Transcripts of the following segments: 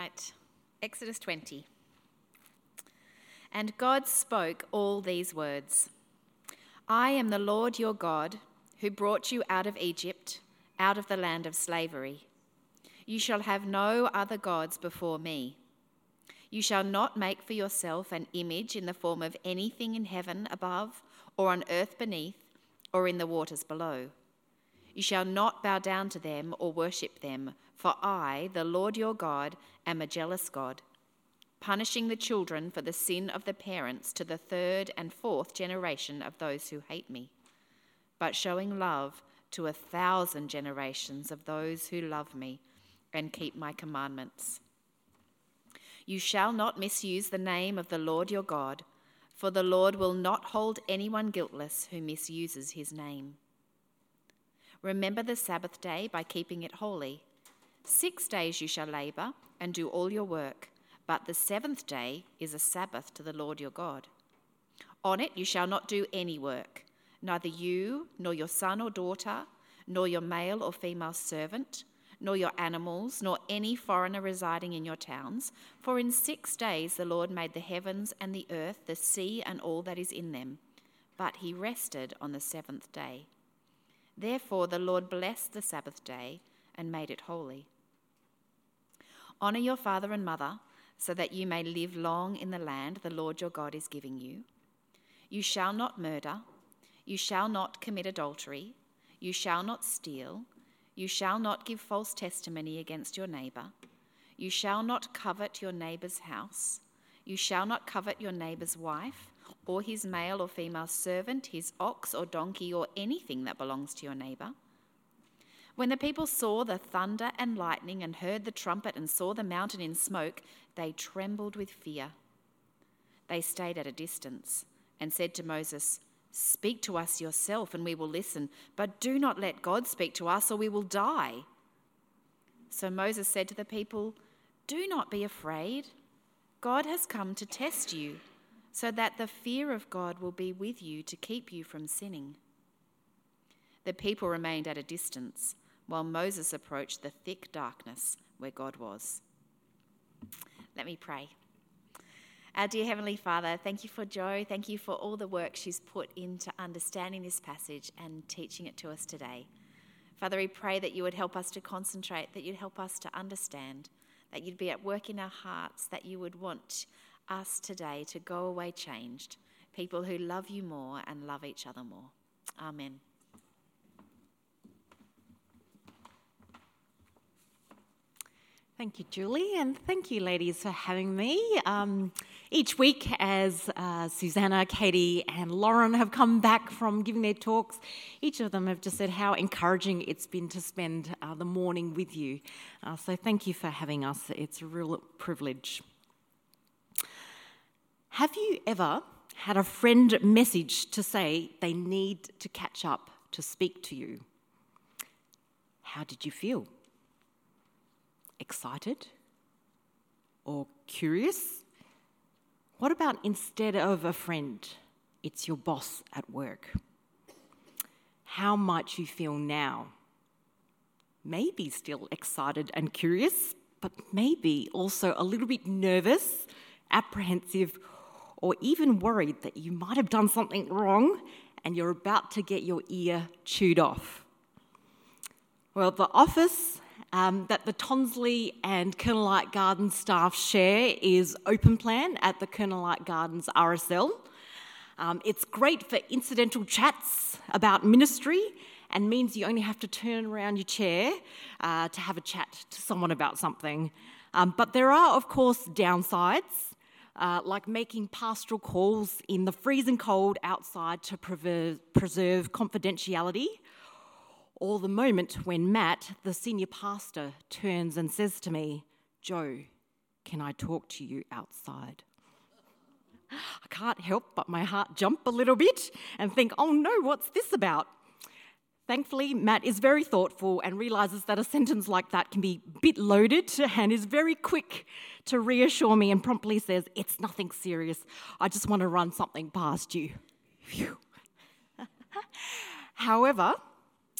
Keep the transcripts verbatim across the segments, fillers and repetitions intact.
right, Exodus twenty. And God spoke all these words. I am the Lord your God, who brought you out of Egypt, out of the land of slavery. You shall have no other gods before me. You shall not make for yourself an image in the form of anything in heaven above, or on earth beneath, or in the waters below. You shall not bow down to them or worship them, for I, the Lord your God, am a jealous God, punishing the children for the sin of the parents to the third and fourth generation of those who hate me, but showing love to a thousand generations of those who love me and keep my commandments. You shall not misuse the name of the Lord your God, for the Lord will not hold anyone guiltless who misuses his name. Remember the Sabbath day by keeping it holy. Six days you shall labour and do all your work, but the seventh day is a Sabbath to the Lord your God. On it you shall not do any work, neither you, nor your son or daughter, nor your male or female servant, nor your animals, nor any foreigner residing in your towns. For in six days the Lord made the heavens and the earth, the sea and all that is in them. But he rested on the seventh day. Therefore the Lord blessed the Sabbath day and made it holy. Honour your father and mother, so that you may live long in the land the Lord your God is giving you. You shall not murder. You shall not commit adultery. You shall not steal. You shall not give false testimony against your neighbour. You shall not covet your neighbour's house. You shall not covet your neighbour's wife, or his male or female servant, his ox or donkey, or anything that belongs to your neighbour. When the people saw the thunder and lightning and heard the trumpet and saw the mountain in smoke, they trembled with fear. They stayed at a distance and said to Moses, "Speak to us yourself and we will listen, but do not let God speak to us or we will die." So Moses said to the people, "Do not be afraid. God has come to test you, so that the fear of God will be with you to keep you from sinning." The people remained at a distance while Moses approached the thick darkness where God was. Let me pray. Our dear Heavenly Father, thank you for Jo. Thank you for all the work she's put into understanding this passage and teaching it to us today. Father, we pray that you would help us to concentrate, that you'd help us to understand, that you'd be at work in our hearts, that you would want us today to go away changed, people who love you more and love each other more. Amen. Thank you, Julie, and thank you, ladies, for having me. Um, each week, as uh, Susanna, Katie, and Lauren have come back from giving their talks, each of them have just said how encouraging it's been to spend uh, the morning with you. Uh, so thank you for having us. It's a real privilege. Have you ever had a friend message to say they need to catch up to speak to you? How did you feel? Excited? Or curious? What about instead of a friend, it's your boss at work? How might you feel now? Maybe still excited and curious, but maybe also a little bit nervous, apprehensive, or even worried that you might have done something wrong and you're about to get your ear chewed off. Well, the office Um, that the Tonsley and Kernelite Gardens staff share is Open Plan at the Kernelite Gardens R S L. Um, it's great for incidental chats about ministry and means you only have to turn around your chair uh, to have a chat to someone about something. Um, but there are, of course, downsides, uh, like making pastoral calls in the freezing cold outside to preserve, preserve confidentiality, or the moment when Matt, the senior pastor, turns and says to me, "Jo, can I talk to you outside?" I can't help but my heart jump a little bit and think, oh no, what's this about? Thankfully, Matt is very thoughtful and realises that a sentence like that can be a bit loaded and is very quick to reassure me and promptly says, "It's nothing serious. I just want to run something past you." Phew. However,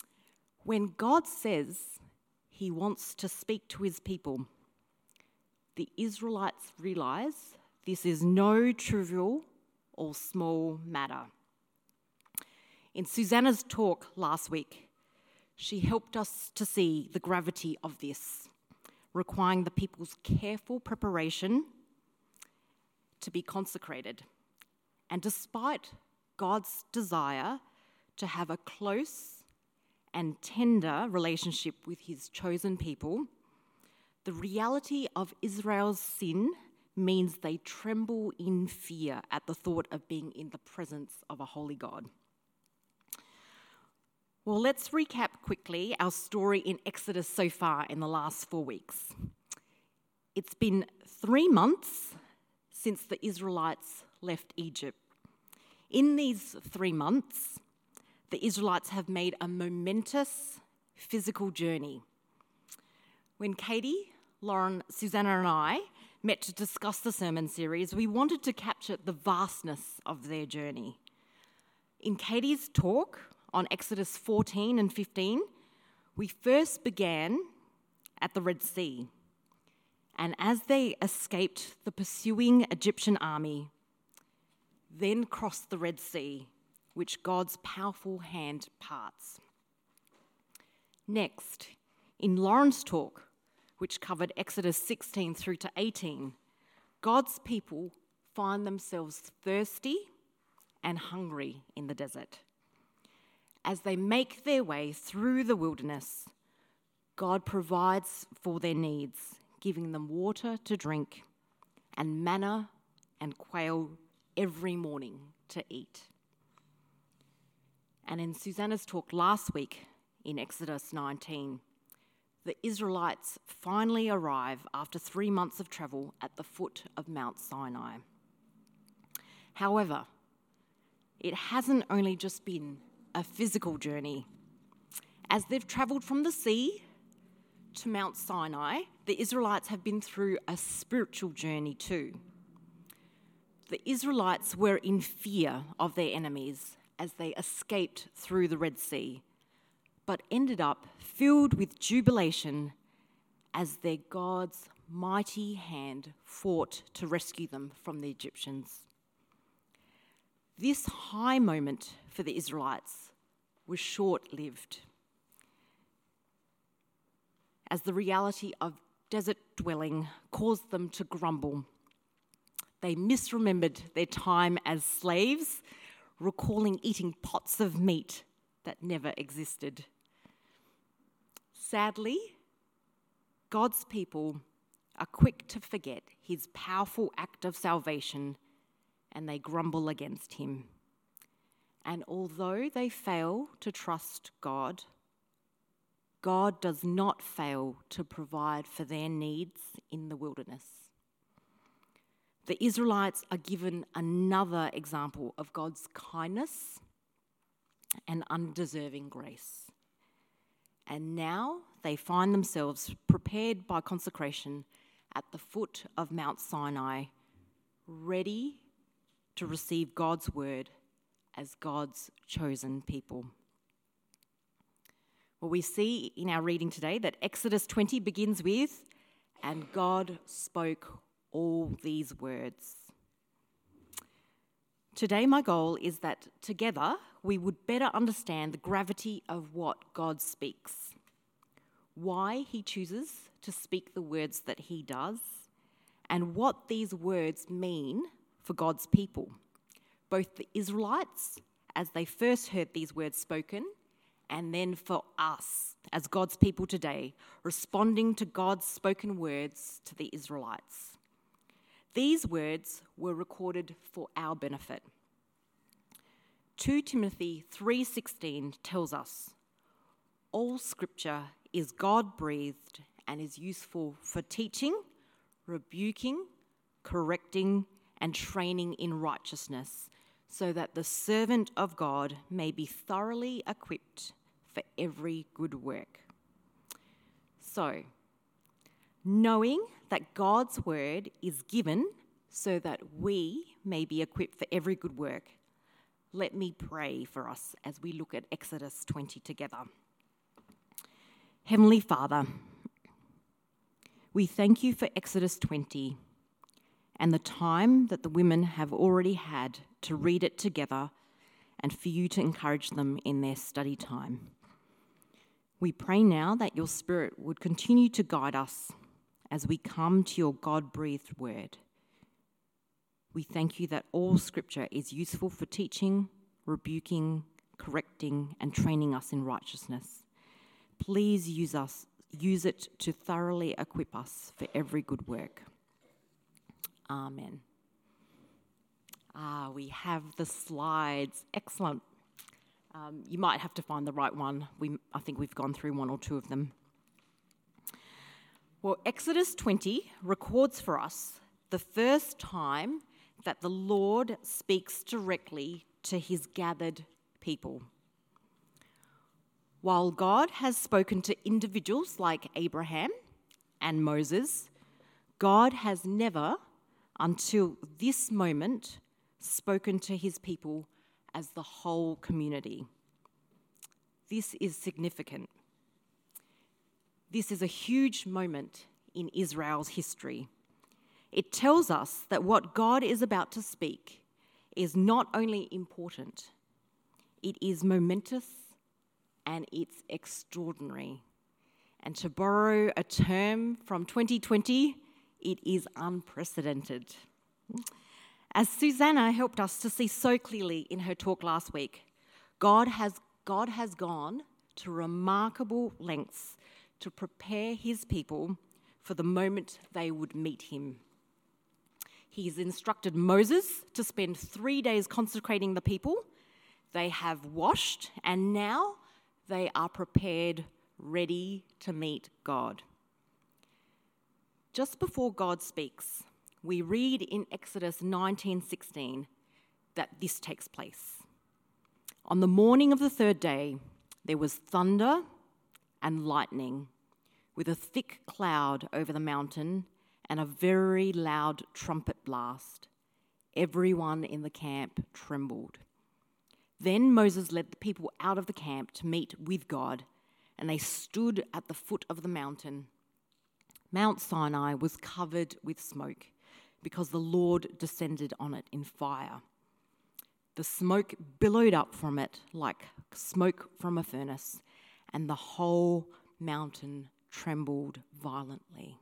when God says he wants to speak to his people, the Israelites realize this is no trivial or small matter. In Susanna's talk last week, she helped us to see the gravity of this, requiring the people's careful preparation to be consecrated. And despite God's desire to have a close and tender relationship with his chosen people, the reality of Israel's sin means they tremble in fear at the thought of being in the presence of a holy God. Well, let's recap quickly our story in Exodus so far in the last four weeks. It's been three months since the Israelites left Egypt. In these three months, the Israelites have made a momentous physical journey. When Katie, Lauren, Susanna and I met to discuss the sermon series, we wanted to capture the vastness of their journey. In Katie's talk on Exodus fourteen and fifteen, we first began at the Red Sea. And as they escaped the pursuing Egyptian army, then crossed the Red Sea, which God's powerful hand parts. Next, in Lauren's talk, which covered Exodus sixteen through to eighteen, God's people find themselves thirsty and hungry in the desert. As they make their way through the wilderness, God provides for their needs, giving them water to drink and manna and quail every morning to eat. And in Susanna's talk last week in Exodus nineteen, the Israelites finally arrive after three months of travel at the foot of Mount Sinai. However, it hasn't only just been a physical journey. As they've travelled from the sea to Mount Sinai, the Israelites have been through a spiritual journey too. The Israelites were in fear of their enemies as they escaped through the Red Sea, but ended up filled with jubilation as their God's mighty hand fought to rescue them from the Egyptians. This high moment for the Israelites was short-lived, as the reality of desert dwelling caused them to grumble. They misremembered their time as slaves, recalling eating pots of meat that never existed. Sadly, God's people are quick to forget his powerful act of salvation, and they grumble against him. And although they fail to trust God, God does not fail to provide for their needs in the wilderness. The Israelites are given another example of God's kindness and undeserving grace. And now they find themselves prepared by consecration at the foot of Mount Sinai, ready to receive God's word as God's chosen people. Well, we see in our reading today that Exodus twenty begins with, "And God spoke all these words." Today, my goal is that together we would better understand the gravity of what God speaks, why he chooses to speak the words that he does, and what these words mean for God's people, both the Israelites as they first heard these words spoken, and then for us as God's people today, responding to God's spoken words to the Israelites. These words were recorded for our benefit. Second Timothy three sixteen tells us, "All scripture is God-breathed and is useful for teaching, rebuking, correcting, and training in righteousness, so that the servant of God may be thoroughly equipped for every good work." So, knowing that God's word is given so that we may be equipped for every good work, let me pray for us as we look at Exodus twenty together. Heavenly Father, We thank you for Exodus twenty and the time that the women have already had to read it together and for you to encourage them in their study time. We pray now that your Spirit would continue to guide us as we come to your God-breathed word. We thank you that all Scripture is useful for teaching, rebuking, correcting, and training us in righteousness. Please use us, use it to thoroughly equip us for every good work. Amen. Ah, we have the slides. Excellent. Um, you might have to find the right one. We, I think we've gone through one or two of them. Well, Exodus twenty records for us the first time that the Lord speaks directly to his gathered people. While God has spoken to individuals like Abraham and Moses, God has never, until this moment, spoken to his people as the whole community. This is significant. This is a huge moment in Israel's history. It tells us that what God is about to speak is not only important, it is momentous and it's extraordinary. And to borrow a term from twenty twenty, it is unprecedented. As Susanna helped us to see so clearly in her talk last week, God has, God has gone to remarkable lengths to prepare his people for the moment they would meet him. He's instructed Moses to spend three days consecrating the people. They have washed, and now they are prepared, ready to meet God. Just before God speaks, we read in Exodus nineteen sixteen that this takes place. On the morning of the third day, there was thunder and lightning, with a thick cloud over the mountain and a very loud trumpet blast. Everyone in the camp trembled. Then Moses led the people out of the camp to meet with God, and they stood at the foot of the mountain. Mount Sinai was covered with smoke because the Lord descended on it in fire. The smoke billowed up from it like smoke from a furnace, and the whole mountain trembled violently.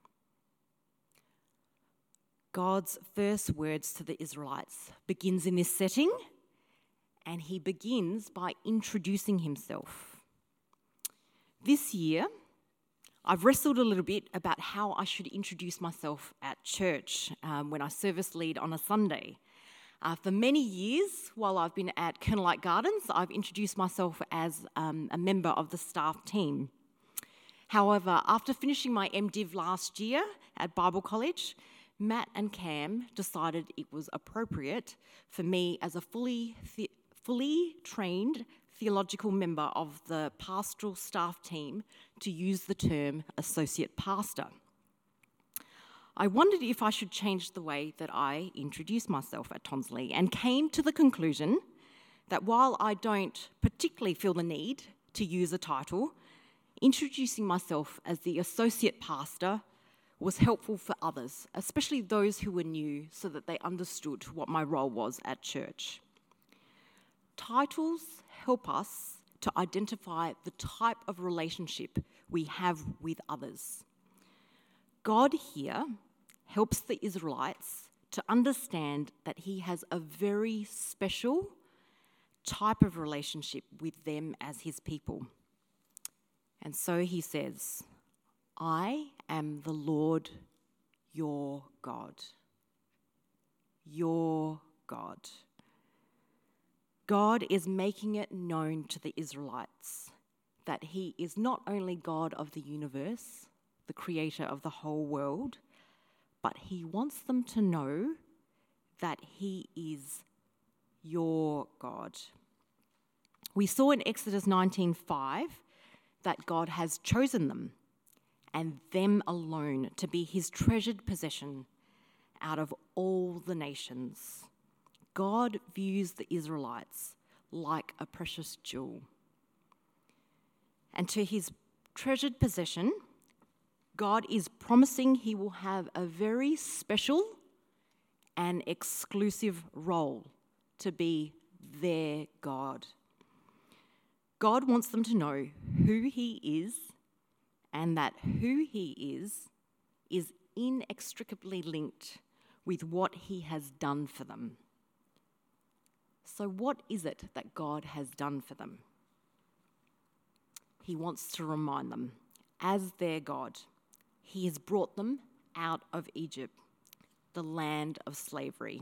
God's first words to the Israelites begins in this setting, and he begins by introducing himself. This year, I've wrestled a little bit about how I should introduce myself at church um, when I service lead on a Sunday. Uh, for many years, while I've been at Kernelite Gardens, I've introduced myself as um, a member of the staff team. However, after finishing my MDiv last year at Bible College, Matt and Cam decided it was appropriate for me as a fully, the- fully trained theological member of the pastoral staff team to use the term associate pastor. I wondered if I should change the way that I introduce myself at Tonsley, and came to the conclusion that while I don't particularly feel the need to use a title, introducing myself as the associate pastor was helpful for others, especially those who were new, so that they understood what my role was at church. Titles help us to identify the type of relationship we have with others. God here helps the Israelites to understand that he has a very special type of relationship with them as his people. And so he says, I am the Lord your God. Your God. God is making it known to the Israelites that he is not only God of the universe, the creator of the whole world, but he wants them to know that he is your God. We saw in Exodus nineteen five that God has chosen them and them alone to be his treasured possession out of all the nations. God views the Israelites like a precious jewel. And to his treasured possession, God is promising he will have a very special and exclusive role to be their God. God wants them to know who he is, and that who he is is inextricably linked with what he has done for them. So what is it that God has done for them? He wants to remind them, as their God, he has brought them out of Egypt, the land of slavery.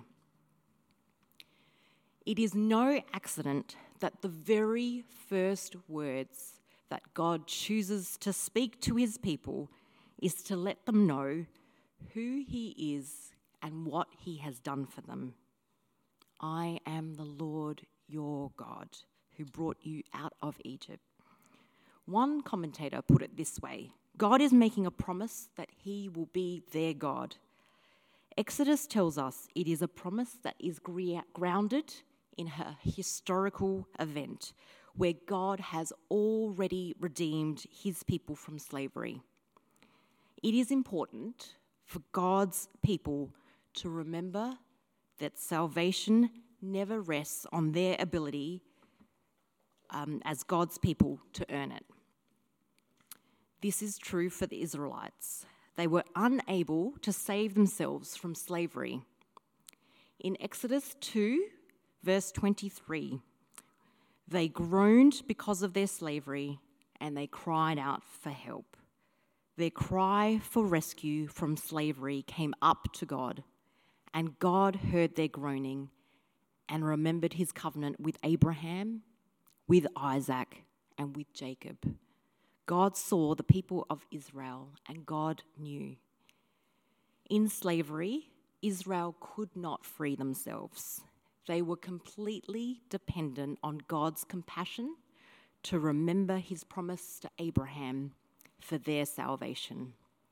It is no accident that the very first words that God chooses to speak to his people is to let them know who he is and what he has done for them. I am the Lord your God, who brought you out of Egypt. One commentator put it this way: God is making a promise that he will be their God. Exodus tells us it is a promise that is grounded in a historical event where God has already redeemed his people from slavery. It is important for God's people to remember that salvation never rests on their ability um, as God's people to earn it. This is true for the Israelites. They were unable to save themselves from slavery. In Exodus two, verse twenty-three, they groaned because of their slavery and they cried out for help. Their cry for rescue from slavery came up to God, and God heard their groaning and remembered his covenant with Abraham, with Isaac, and with Jacob. God saw the people of Israel, and God knew. In slavery, Israel could not free themselves. They were completely dependent on God's compassion to remember his promise to Abraham for their salvation.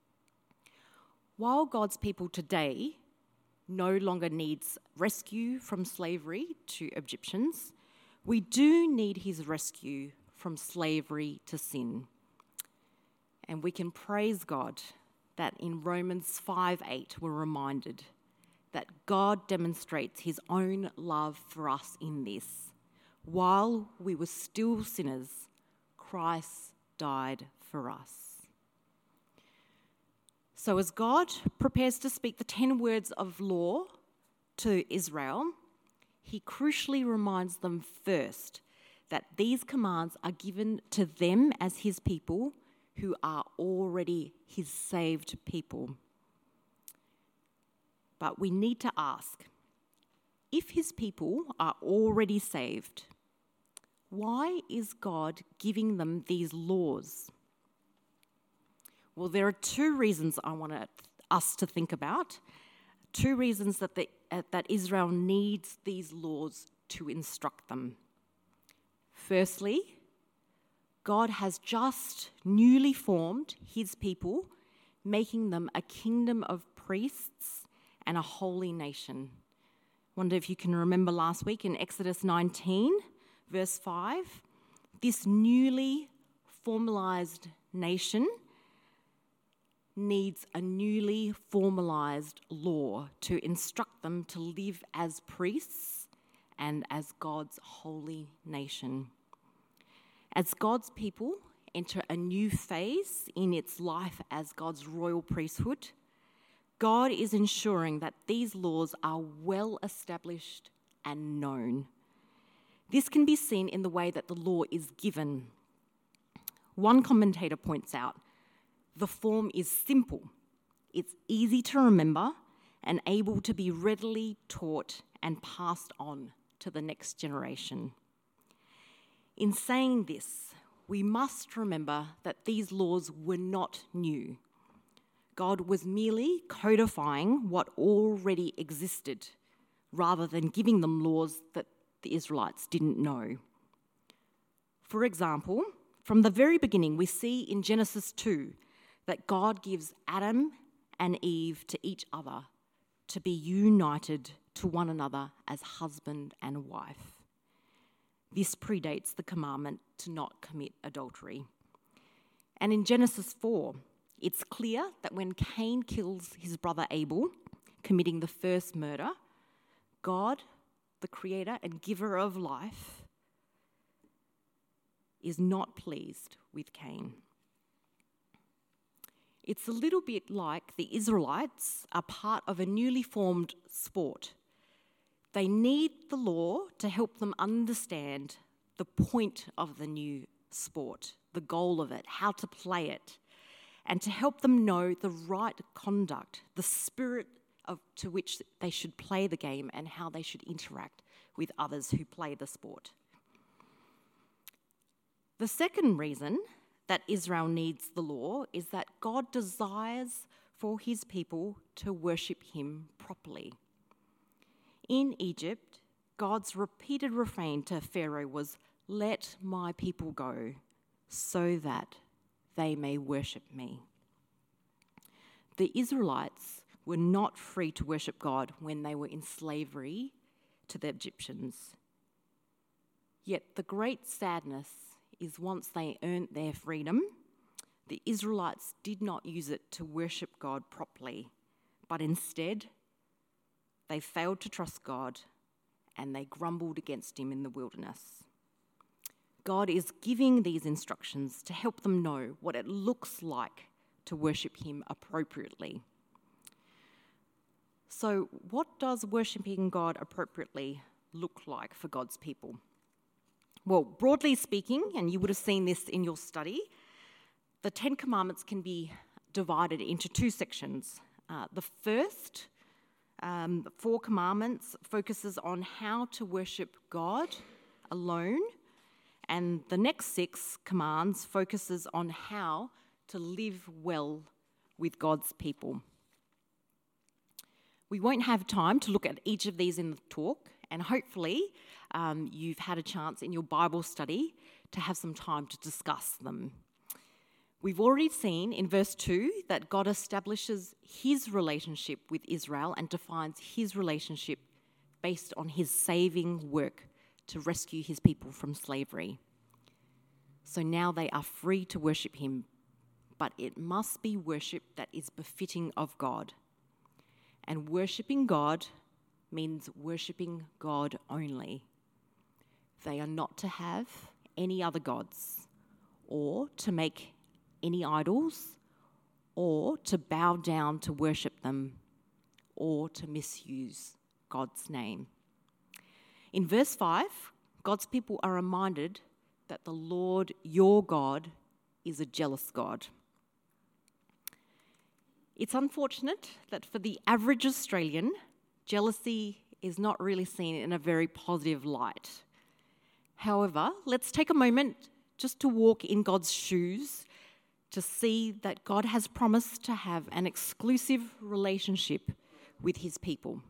While God's people today no longer needs rescue from slavery to Egyptians, we do need his rescue from slavery to sin. And we can praise God that in Romans five eight we're reminded that God demonstrates his own love for us in this. While we were still sinners, Christ died for us. So as God prepares to speak the ten words of law to Israel, he crucially reminds them first that these commands are given to them as his people who are already his saved people. But we need to ask, if his people are already saved, why is God giving them these laws? Well, there are two reasons I want us to think about. Two reasons that, the, uh, that Israel needs these laws to instruct them. Firstly, God has just newly formed his people, making them a kingdom of priests and a holy nation. Wonder if you can remember last week in Exodus nineteen, verse five, this newly formalized nation needs a newly formalized law to instruct them to live as priests and as God's holy nation. As God's people enter a new phase in its life as God's royal priesthood, God is ensuring that these laws are well established and known. This can be seen in the way that the law is given. One commentator points out, the form is simple, it's easy to remember and able to be readily taught and passed on to the next generation. In saying this, we must remember that these laws were not new. God was merely codifying what already existed, rather than giving them laws that the Israelites didn't know. For example, from the very beginning, we see in Genesis two that God gives Adam and Eve to each other to be united to one another as husband and wife. This predates the commandment to not commit adultery. And in Genesis four, It's clear that when Cain kills his brother Abel, committing the first murder, God, the creator and giver of life, is not pleased with Cain. It's a little bit like the Israelites are part of a newly formed sport. They need the law to help them understand the point of the new sport, the goal of it, how to play it, and to help them know the right conduct, the spirit of, to which they should play the game and how they should interact with others who play the sport. The second reason that Israel needs the law is that God desires for his people to worship him properly. In Egypt, God's repeated refrain to Pharaoh was, "Let my people go so that they may worship me." The Israelites were not free to worship God when they were in slavery to the Egyptians. Yet the great sadness is once they earned their freedom, the Israelites did not use it to worship God properly, but instead they failed to trust God and they grumbled against him in the wilderness. God is giving these instructions to help them know what it looks like to worship him appropriately. So, what does worshipping God appropriately look like for God's people? Well, broadly speaking, and you would have seen this in your study, the Ten Commandments can be divided into two sections. Uh, the first, um, four commandments, focuses on how to worship God alone, and the next six commands focuses on how to live well with God's people. We won't have time to look at each of these in the talk, and hopefully um, you've had a chance in your Bible study to have some time to discuss them. We've already seen in verse two that God establishes his relationship with Israel and defines his relationship based on his saving work to rescue his people from slavery. So now they are free to worship him, but it must be worship that is befitting of God. And worshipping God means worshipping God only. They are not to have any other gods, or to make any idols, or to bow down to worship them, or to misuse God's name. In verse five, God's people are reminded that the Lord, your God, is a jealous God. It's unfortunate that for the average Australian, jealousy is not really seen in a very positive light. However, let's take a moment just to walk in God's shoes to see that God has promised to have an exclusive relationship with his people.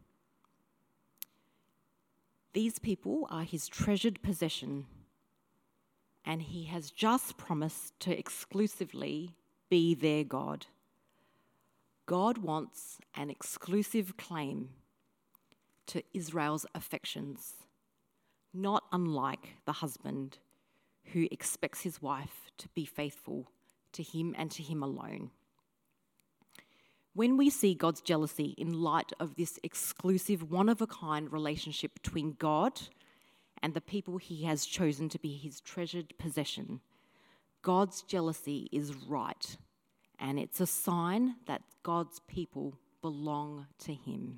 These people are his treasured possession, and he has just promised to exclusively be their God. God wants an exclusive claim to Israel's affections, not unlike the husband who expects his wife to be faithful to him and to him alone. When we see God's jealousy in light of this exclusive, one-of-a-kind relationship between God and the people he has chosen to be his treasured possession, God's jealousy is right, and it's a sign that God's people belong to him.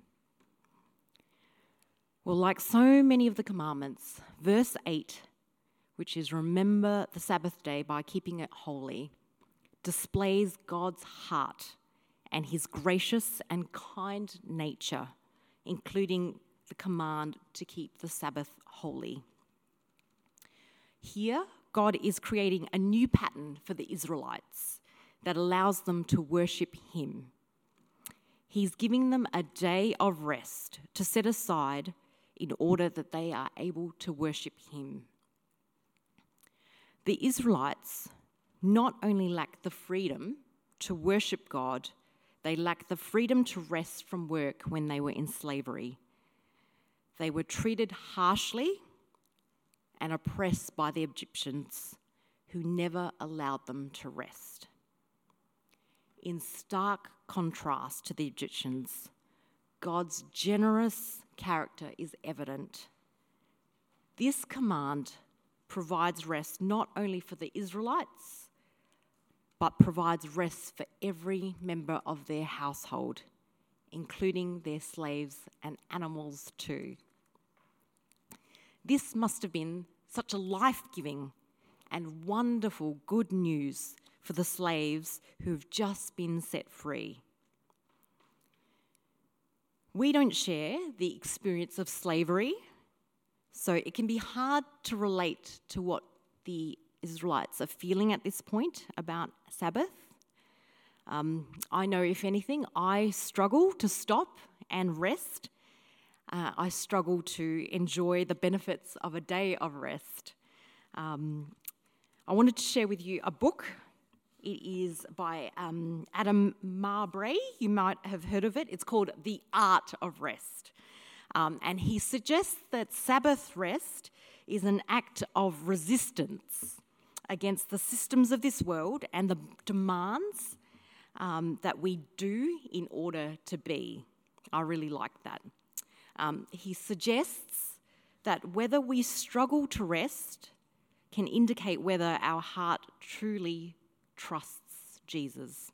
Well, like so many of the commandments, verse eight, which is remember the Sabbath day by keeping it holy, displays God's heart and his gracious and kind nature, including the command to keep the Sabbath holy. Here, God is creating a new pattern for the Israelites that allows them to worship him. He's giving them a day of rest to set aside in order that they are able to worship him. The Israelites not only lack the freedom to worship God, they lack the freedom to rest from work when they were in slavery. They were treated harshly and oppressed by the Egyptians, who never allowed them to rest. in stark contrast to the Egyptians. God's generous character is evident. This command provides rest not only for the Israelites, but provides rest for every member of their household, including their slaves and animals too. This must have been such a life-giving and wonderful good news for the slaves who have just been set free. We don't share the experience of slavery, so it can be hard to relate to what the Israelites are feeling at this point about Sabbath. Um, I know, if anything, I struggle to stop and rest. Uh, I struggle to enjoy the benefits of a day of rest. Um, I wanted to share with you a book. It is by um, Adam Mabray. You might have heard of it. It's called The Art of Rest. Um, and he suggests that Sabbath rest is an act of resistance against the systems of this world and the demands um, that we do in order to be. I really like that. Um, he suggests that whether we struggle to rest can indicate whether our heart truly trusts Jesus.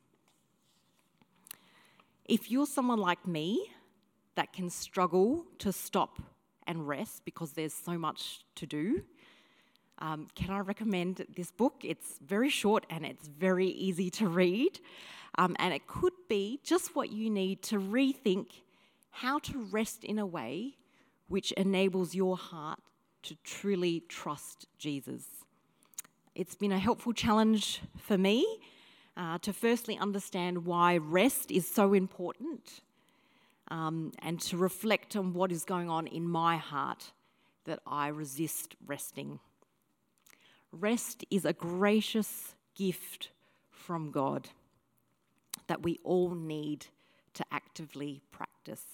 If you're someone like me that can struggle to stop and rest because there's so much to do, um, can I recommend this book? It's very short and it's very easy to read, um, and it could be just what you need to rethink how to rest in a way which enables your heart to truly trust Jesus. It's been a helpful challenge for me uh, to firstly understand why rest is so important, um, and to reflect on what is going on in my heart that I resist resting. Rest is a gracious gift from God that we all need to actively practice.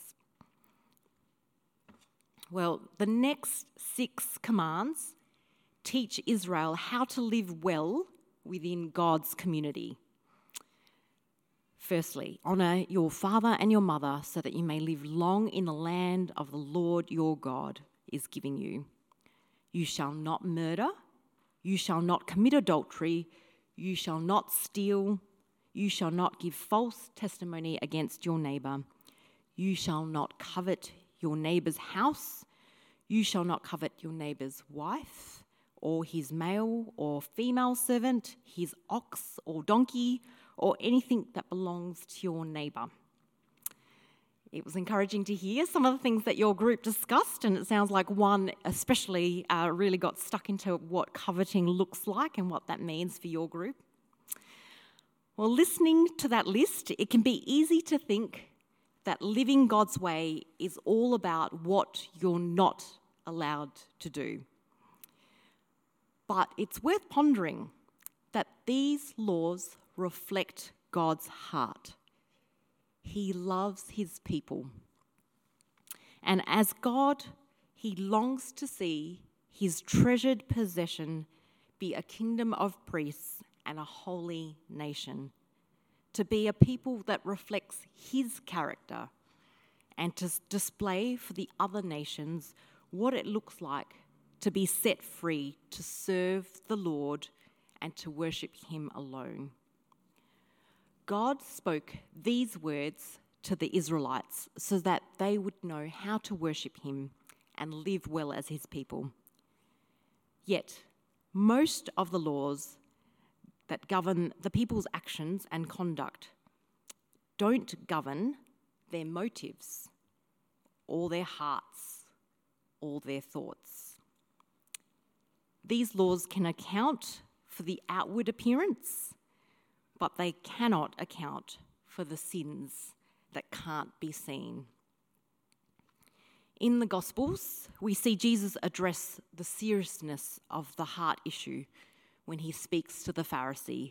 Well, the next six commands teach Israel how to live well within God's community. Firstly, honour your father and your mother so that you may live long in the land of the Lord your God is giving you. You shall not murder. You shall not commit adultery. You shall not steal. You shall not give false testimony against your neighbour. You shall not covet your neighbour's house. You shall not covet your neighbour's wife, or his male or female servant, his ox or donkey, or anything that belongs to your neighbour. It was encouraging to hear some of the things that your group discussed, and it sounds like one especially uh, really got stuck into what coveting looks like and what that means for your group. Well, listening to that list, it can be easy to think that living God's way is all about what you're not allowed to do. But it's worth pondering that these laws reflect God's heart. He loves his people. And as God, he longs to see his treasured possession be a kingdom of priests and a holy nation, to be a people that reflects his character and to display for the other nations what it looks like to be set free to serve the Lord and to worship him alone. God spoke these words to the Israelites so that they would know how to worship him and live well as his people. Yet, most of the laws that govern the people's actions and conduct don't govern their motives or their hearts or their thoughts. These laws can account for the outward appearance, but they cannot account for the sins that can't be seen. In the Gospels, we see Jesus address the seriousness of the heart issue when he speaks to the Pharisee.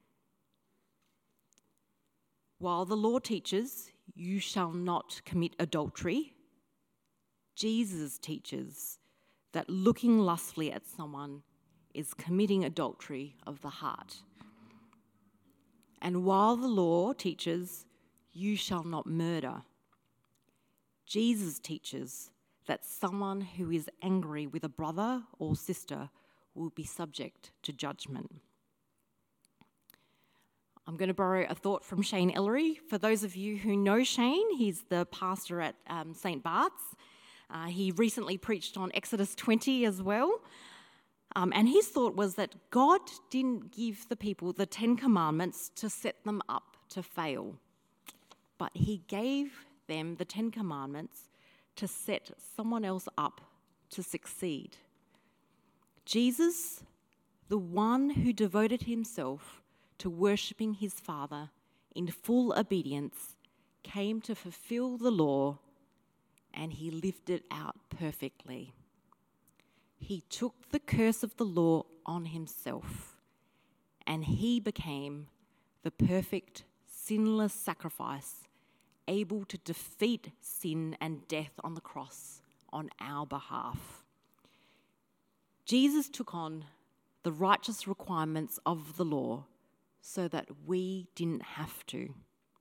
While the law teaches, you shall not commit adultery, Jesus teaches that looking lustfully at someone is committing adultery of the heart. And while the law teaches, you shall not murder, Jesus teaches that someone who is angry with a brother or sister will be subject to judgment. I'm going to borrow a thought from Shane Ellery. For those of you who know Shane, he's the pastor at um, Saint Bart's. Uh, he recently preached on Exodus twenty as well. Um, and his thought was that God didn't give the people the Ten Commandments to set them up to fail, but he gave them the Ten Commandments to set someone else up to succeed. Jesus, the one who devoted himself to worshipping his Father in full obedience, came to fulfill the law, and he lived it out perfectly. He took the curse of the law on himself, and he became the perfect, sinless sacrifice, able to defeat sin and death on the cross on our behalf. Jesus took on the righteous requirements of the law so that we didn't have to.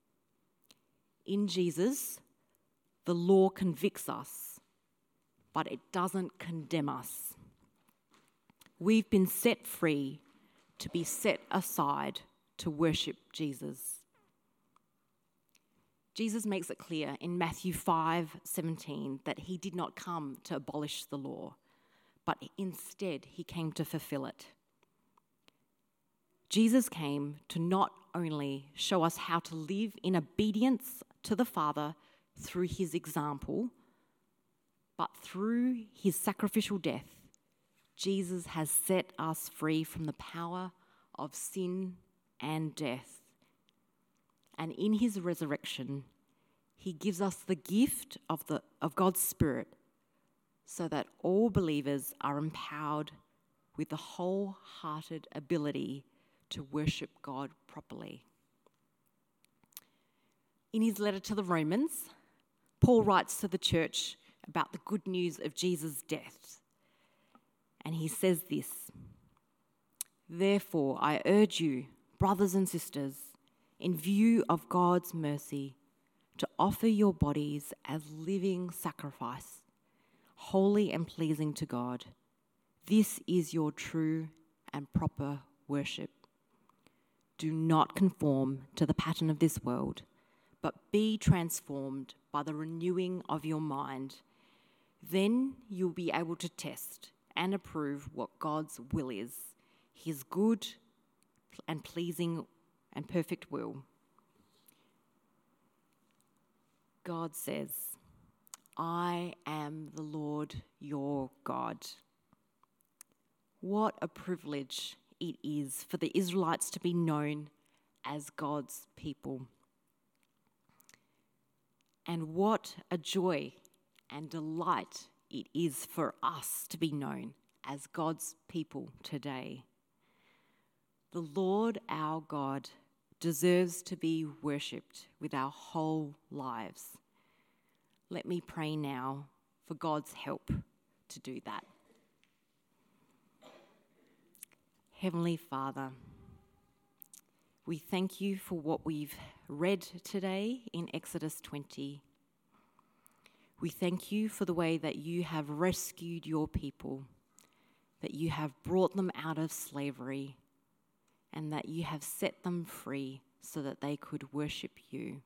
In Jesus, the law convicts us, but it doesn't condemn us. We've been set free to be set aside to worship Jesus. Jesus makes it clear in Matthew five seventeen that he did not come to abolish the law, but instead he came to fulfill it. Jesus came to not only show us how to live in obedience to the Father through his example, but through his sacrificial death, Jesus has set us free from the power of sin and death. And in his resurrection, he gives us the gift of, the, of God's Spirit so that all believers are empowered with the wholehearted ability to worship God properly. In his letter to the Romans, Paul writes to the church about the good news of Jesus' death. And he says this: "Therefore, I urge you, brothers and sisters, in view of God's mercy, to offer your bodies as living sacrifice, holy and pleasing to God. This is your true and proper worship. Do not conform to the pattern of this world, but be transformed by the renewing of your mind. Then you'll be able to test and approve what God's will is, his good and pleasing and perfect will." God says, "I am the Lord your God." What a privilege it is for the Israelites to be known as God's people. And what a joy and delight it is for us to be known as God's people today. The Lord our God deserves to be worshipped with our whole lives. Let me pray now for God's help to do that. Heavenly Father, we thank you for what we've read today in Exodus twenty. We thank you for the way that you have rescued your people, that you have brought them out of slavery, and that you have set them free so that they could worship you.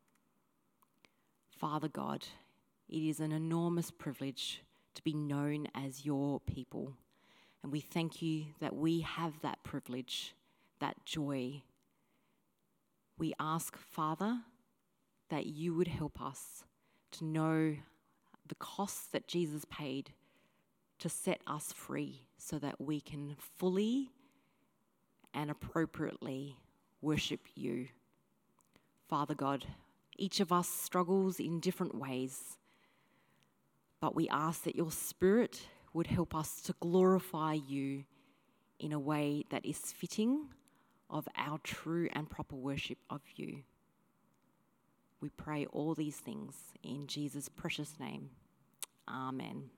Father God, it is an enormous privilege to be known as your people, and we thank you that we have that privilege, that joy. We ask, Father, that you would help us to know the cost that Jesus paid to set us free so that we can fully and appropriately worship you. Father God, each of us struggles in different ways, but we ask that your Spirit would help us to glorify you in a way that is fitting of our true and proper worship of you. We pray all these things in Jesus' precious name. Amen.